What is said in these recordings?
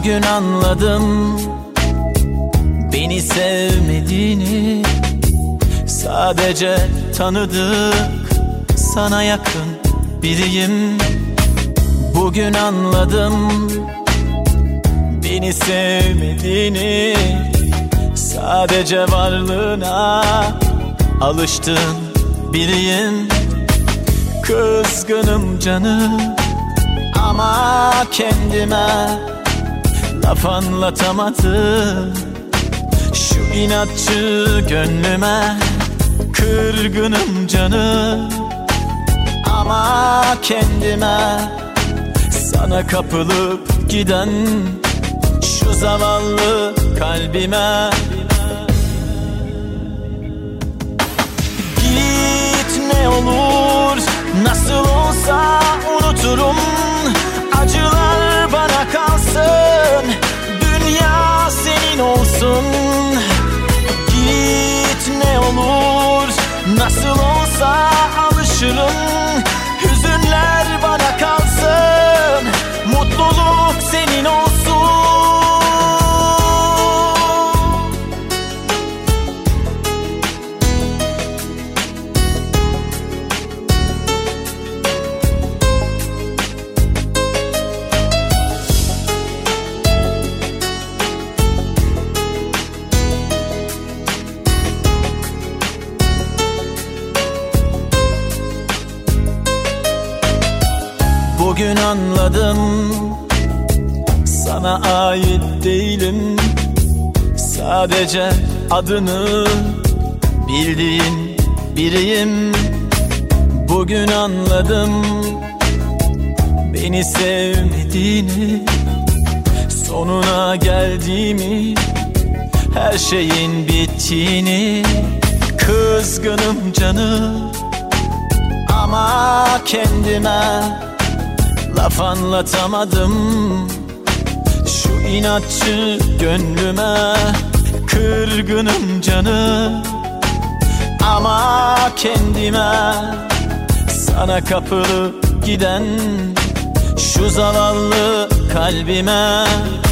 Bugün anladım beni sevmediğini. Sadece tanıdık, sana yakın biriyim. Bugün anladım beni sevmediğini. Sadece varlığına alıştığın biriyim. Kızgınım canım ama kendime laf anlatamadım. Şu inatçı gönlüme kırgınım canım ama kendime. Sana kapılıp giden şu zavallı kalbime. Git ne olur, nasıl olsa unuturum. Acılar bana kalsın, dünya senin olsun. Git ne olur, nasıl olsa alışırım. Hüzünler bana kalsın, mutluluk senin olsun. Bugün anladım sana ait değilim. Sadece adını bildiğin biriyim. Bugün anladım beni sevmediğini, sonuna geldiğimi, her şeyin bittiğini. Kızgınım canım ama kendime laf anlatamadım. Şu inatçı gönlüme kırgınım canım ama kendime. Sana kapılıp giden şu zavallı kalbime.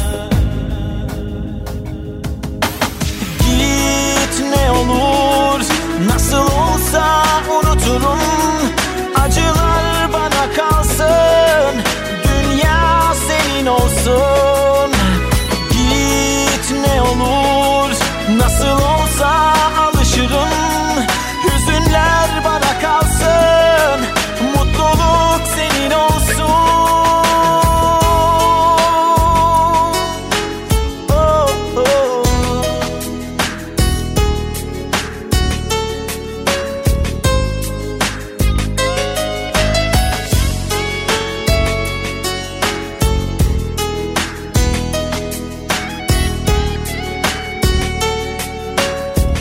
Git ne olur, nasıl olsa unuturum. Acılar bana kalsın, dünya senin olsun. Git ne olur, nasıl olsa alışırım. Hüzünler bana kalsın, mutluluk senin olsun. Oh, oh.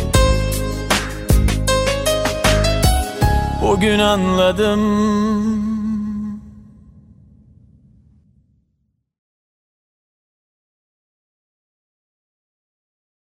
Bugün anladım